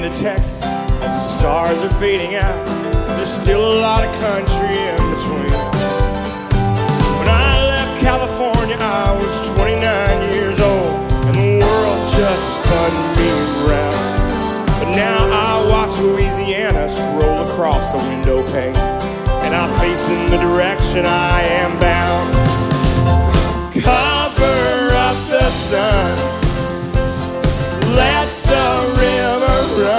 into Texas as the stars are fading out. There's still a lot of country in between. When I left California, I was 29 years old, and the world just spun me round. But now I watch Louisiana scroll across the window pane, and I face in the direction I am bound.